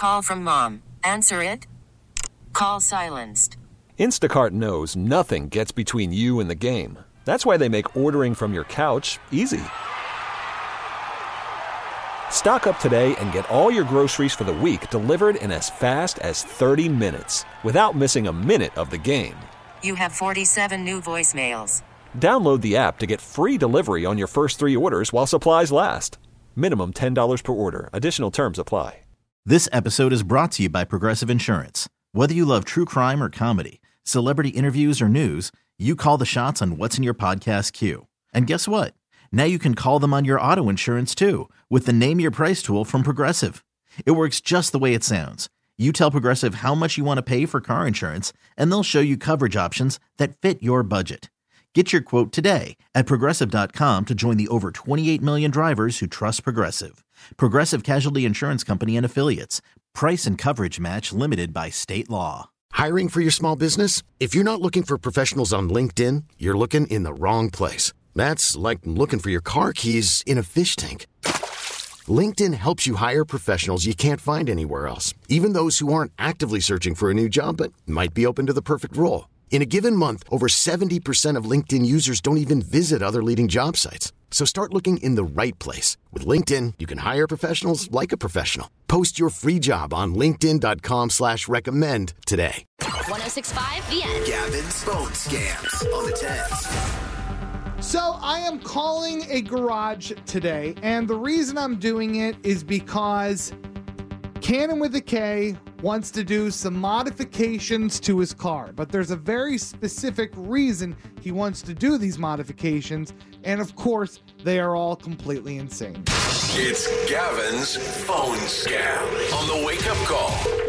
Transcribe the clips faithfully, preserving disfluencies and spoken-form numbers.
Call from mom. Answer it. Call silenced. Instacart knows nothing gets between you and the game. That's why they make ordering from your couch easy. Stock up today and get all your groceries for the week delivered in as fast as thirty minutes without missing a minute of the game. You have forty-seven new voicemails. Download the app to get free delivery on your first three orders while supplies last. Minimum ten dollars per order. Additional terms apply. This episode is brought to you by Progressive Insurance. Whether you love true crime or comedy, celebrity interviews or news, you call the shots on what's in your podcast queue. And guess what? Now you can call them on your auto insurance too with the Name Your Price tool from Progressive. It works just the way it sounds. You tell Progressive how much you want to pay for car insurance, and they'll show you coverage options that fit your budget. Get your quote today at Progressive dot com to join the over twenty-eight million drivers who trust Progressive. Progressive Casualty Insurance Company and Affiliates. Price and coverage match limited by state law. Hiring for your small business? If you're not looking for professionals on LinkedIn, you're looking in the wrong place. That's like looking for your car keys in a fish tank. LinkedIn helps you hire professionals you can't find anywhere else, even those who aren't actively searching for a new job but might be open to the perfect role. In a given month, over seventy percent of LinkedIn users don't even visit other leading job sites. So start looking in the right place. With LinkedIn, you can hire professionals like a professional. Post your free job on linkedin dot com slash recommend today. one oh six point five The End. Gavin's phone scams on the tens. So I am calling a garage today, and the reason I'm doing it is because Cannon with a K wants to do some modifications to his car, but there's a very specific reason he wants to do these modifications, and of course, they are all completely insane. It's Gavin's phone scam on the Wake Up Call.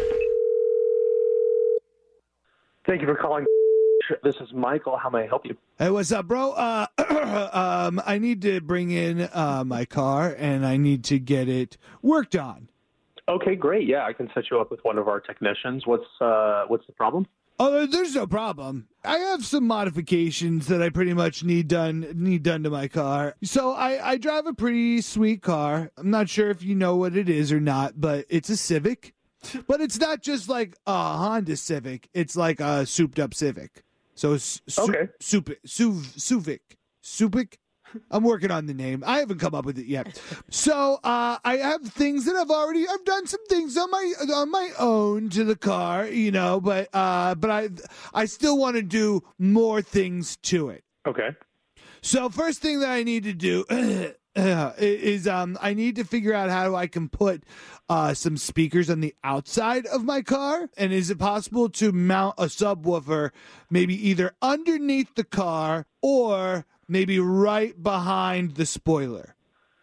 Thank you for calling. This is Michael. How may I help you? Hey, what's up, bro? Uh, um, I need to bring in uh, my car, and I need to get it worked on. Okay, great. Yeah, I can set you up with one of our technicians. What's uh, what's the problem? Oh, there's no problem. I have some modifications that I pretty much need done need done to my car. So I, I drive a pretty sweet car. I'm not sure if you know what it is or not, but it's a Civic. But it's not just like a Honda Civic. It's like a souped-up Civic. So su- okay, Sup- Su- Suvic. Supic? I'm working on the name. I haven't come up with it yet. So uh, I have things that I've already. I've done some things on my on my own to the car, you know. But uh, but I I still want to do more things to it. Okay. So first thing that I need to do is um I need to figure out how I can put uh, some speakers on the outside of my car. And is it possible to mount a subwoofer maybe either underneath the car or maybe right behind the spoiler?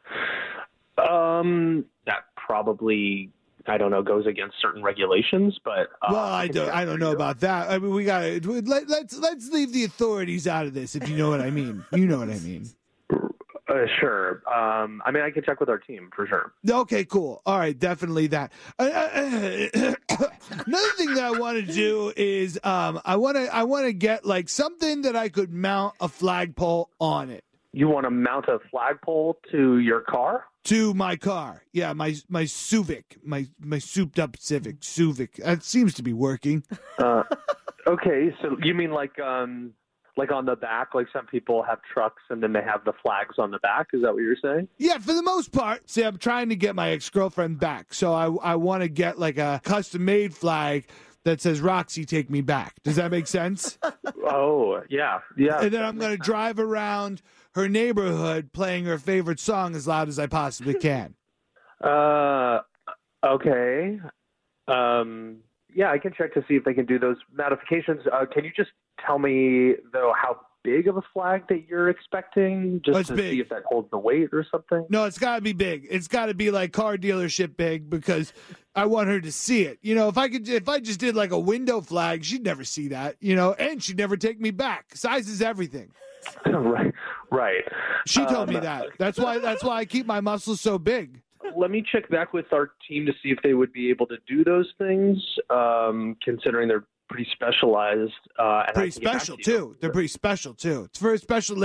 Um, that probably, I don't know, goes against certain regulations, but uh, well, I don't, I don't know about that. I mean, we got to let, let's let's leave the authorities out of this, if you know what I mean. You know what I mean. Uh, sure. Um, I mean, I can check with our team for sure. Okay, cool. All right, definitely that. Uh, uh, another thing that I want to do is um, I want to I want to get like something that I could mount a flagpole on it. You want to mount a flagpole to your car? To my car, yeah, my my Civic, my my souped up Civic, Civic. It seems to be working. Uh, okay, so you mean like um. Like on the back, like some people have trucks and then they have the flags on the back. Is that what you're saying? Yeah, for the most part. See, I'm trying to get my ex-girlfriend back. So I, I want to get like a custom-made flag that says, Roxy, take me back. Does that make sense? Oh, yeah. Yeah. And then I'm going to drive around her neighborhood playing her favorite song as loud as I possibly can. Uh, okay. Um, yeah, I can check to see if they can do those modifications. Uh, can you just tell me, though, how big of a flag that you're expecting, just oh, to big. see if that holds the weight or something? No, it's got to be big. It's got to be like car dealership big, because I want her to see it. You know, if I could, if I just did like a window flag, she'd never see that, you know, and she'd never take me back. Size is everything. right, right. She told um, me that. That's why, that's why I keep my muscles so big. Let me check back with our team to see if they would be able to do those things, um, considering they're pretty specialized. Uh, and pretty special, too. They're pretty special, too. It's for a special lady.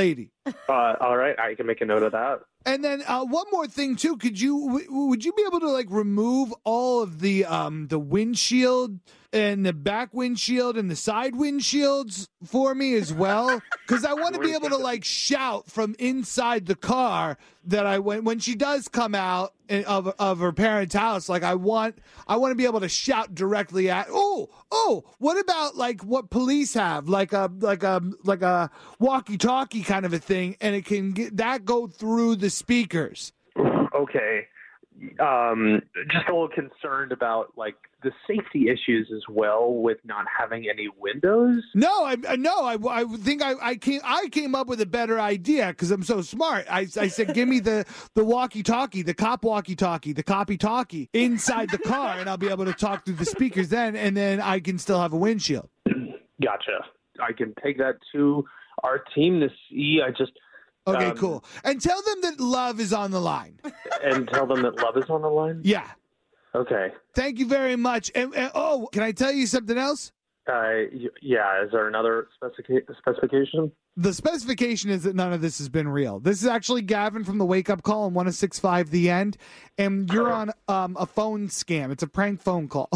Uh, all right, I can make a note of that. And then uh, one more thing too. Could you w- would you be able to like remove all of the um the windshield and the back windshield and the side windshields for me as well? Because I want to be able to like shout from inside the car that I when when she does come out of of her parents' house. Like I want I want to be able to shout directly at. Oh oh, what about like what police have, like a like a like a walkie-talkie kind of a thing, and it can get that go through the speakers. Okay. Um, just a little concerned about like the safety issues as well with not having any windows. No, I no, I, I think I, I came I came up with a better idea because I'm so smart. I, I said, give me the the walkie-talkie, the cop walkie-talkie, the copy-talkie inside the car, and I'll be able to talk through the speakers then, and then I can still have a windshield. Gotcha. I can take that to our team to see. I just. Okay, um, cool. And tell them that love is on the line. And tell them that love is on the line? Yeah. Okay. Thank you very much. And, and oh, can I tell you something else? Uh, yeah. Is there another specific- specification? The specification is that none of this has been real. This is actually Gavin from the Wake Up Call on one oh six point five The End, and you're on um, a phone scam. It's a prank phone call.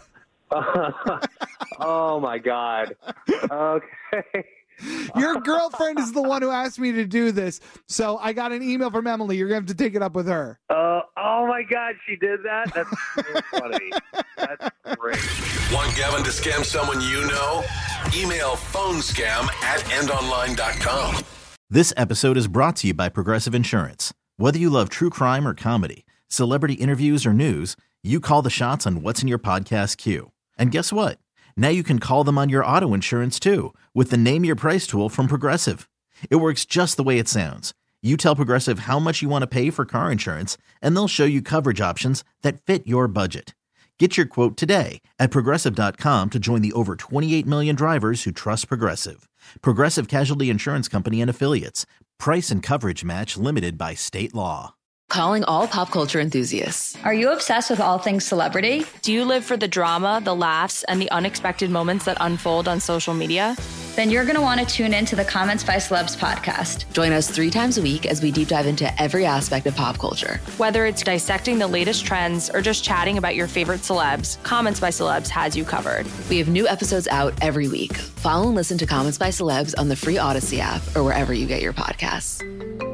Oh, my God. Okay. Your girlfriend is the one who asked me to do this, so I got an email from Emily. You're going to have to take it up with her. Uh, oh, my God, she did that? That's so funny. That's great. Want Gavin to scam someone you know? Email phonescam at end online dot com. This episode is brought to you by Progressive Insurance. Whether you love true crime or comedy, celebrity interviews or news, you call the shots on what's in your podcast queue. And guess what? Now you can call them on your auto insurance too with the Name Your Price tool from Progressive. It works just the way it sounds. You tell Progressive how much you want to pay for car insurance, and they'll show you coverage options that fit your budget. Get your quote today at Progressive dot com to join the over twenty-eight million drivers who trust Progressive. Progressive Casualty Insurance Company and Affiliates. Price and coverage match limited by state law. Calling all pop culture enthusiasts. Are you obsessed with all things celebrity? Do you live for the drama, the laughs, and the unexpected moments that unfold on social media? Then you're going to want to tune in to the Comments by Celebs podcast. Join us three times a week as we deep dive into every aspect of pop culture. Whether it's dissecting the latest trends or just chatting about your favorite celebs, Comments by Celebs has you covered. We have new episodes out every week. Follow and listen to Comments by Celebs on the free Odyssey app or wherever you get your podcasts.